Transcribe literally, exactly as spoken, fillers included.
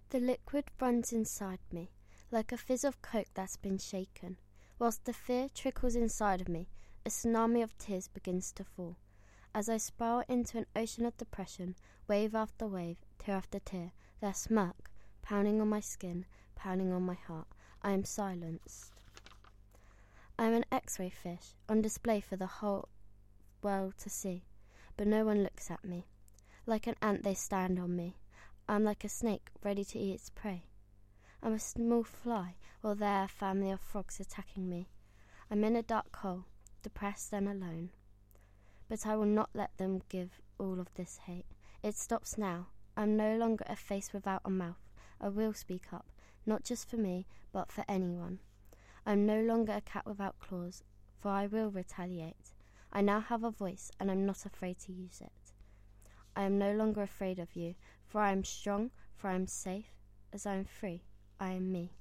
The liquid runs inside me, like a fizz of coke that's been shaken. Whilst the fear trickles inside of me, a tsunami of tears begins to fall. As I spiral into an ocean of depression, wave after wave, tear after tear, their smirk, pounding on my skin, pounding on my heart, I am silenced. I am an X-ray fish, on display for the whole world to see, but no one looks at me. Like an ant they stand on me. I'm like a snake ready to eat its prey. I'm a small fly, while there are a family of frogs attacking me. I'm in a dark hole, depressed and alone. But I will not let them give all of this hate. It stops now. I'm no longer a face without a mouth. I will speak up, not just for me, but for anyone. I'm no longer a cat without claws, for I will retaliate. I now have a voice, and I'm not afraid to use it. I am no longer afraid of you, for I am strong, for I am safe. As I am free, I am me.